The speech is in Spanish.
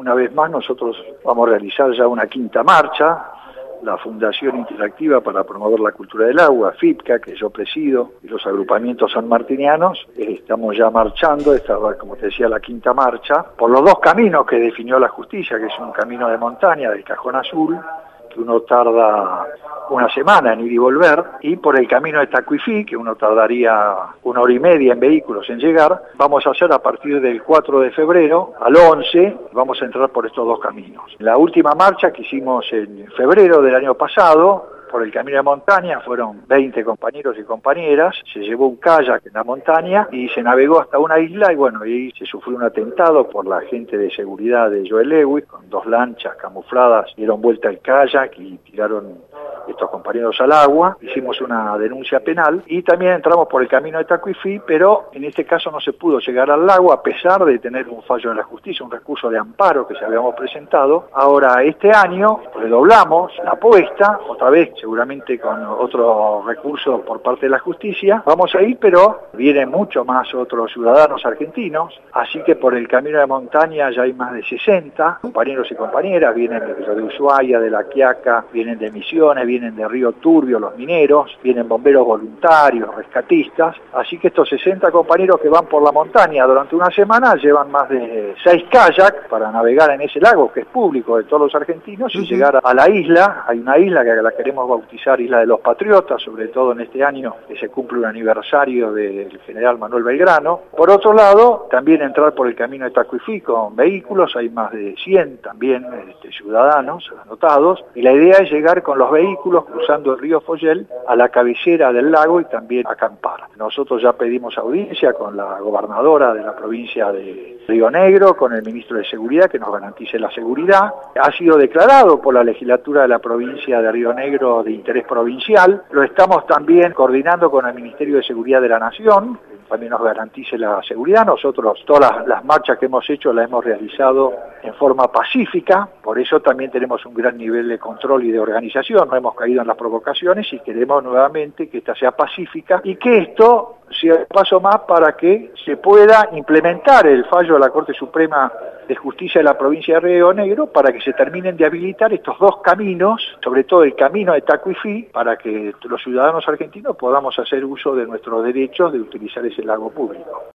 Una vez más nosotros vamos a realizar ya una quinta marcha. La Fundación Interactiva para Promover la Cultura del Agua, FIPCA, que yo presido, y los agrupamientos sanmartinianos, estamos ya marchando, esta va, como te decía, la quinta marcha, por los dos caminos que definió la justicia, que es un camino de montaña del Cajón Azul, que uno tarda una semana en ir y volver, y por el camino de Tacuifí, que uno tardaría 1 hora y media en vehículos en llegar. Vamos a hacer a partir del 4 de febrero al 11, vamos a entrar por estos dos caminos. La última marcha que hicimos en febrero del año pasado, por el camino de montaña, fueron 20 compañeros y compañeras, se llevó un kayak en la montaña y se navegó hasta una isla y bueno, ahí se sufrió un atentado por la agente de seguridad de Joel Lewis, con 2 lanchas camufladas, dieron vuelta al kayak y tiraron estos compañeros al agua. Hicimos una denuncia penal y también entramos por el camino de Tacuifí, pero en este caso no se pudo llegar al lago a pesar de tener un fallo de la justicia, un recurso de amparo que se habíamos presentado. Ahora, este año redoblamos la apuesta, otra vez seguramente con otro recurso por parte de la justicia. Vamos a ir, pero vienen mucho más otros ciudadanos argentinos, así que por el camino de montaña ya hay más de 60 compañeros y compañeras, vienen de Ushuaia, de La Quiaca, vienen de Misiones, vienen de Río Turbio, los mineros, vienen bomberos voluntarios, rescatistas, así que estos 60 compañeros que van por la montaña durante una semana llevan más de 6 kayaks para navegar en ese lago que es público de todos los argentinos y llegar a la isla. Hay una isla que la queremos bautizar Isla de los Patriotas, sobre todo en este año que se cumple un aniversario del general Manuel Belgrano. Por otro lado, también entrar por el camino de Tacuifí con vehículos, hay más de 100 también ciudadanos anotados, y la idea es llegar con los vehículos cruzando el río Follel a la cabecera del lago y también acampar. Nosotros ya pedimos audiencia con la gobernadora de la provincia de Río Negro, con el ministro de Seguridad que nos garantice la seguridad. Ha sido declarado por la legislatura de la provincia de Río Negro de interés provincial. Lo estamos también coordinando con el Ministerio de Seguridad de la Nación, que también nos garantice la seguridad. Nosotros todas las marchas que hemos hecho las hemos realizado en forma pacífica, por eso también tenemos un gran nivel de control y de organización, no hemos caído en las provocaciones y queremos nuevamente que esta sea pacífica y que esto sea un paso más para que se pueda implementar el fallo de la Corte Suprema de Justicia de la provincia de Río Negro para que se terminen de habilitar estos dos caminos, sobre todo el camino de Tacuifí, para que los ciudadanos argentinos podamos hacer uso de nuestros derechos de utilizar ese lago público.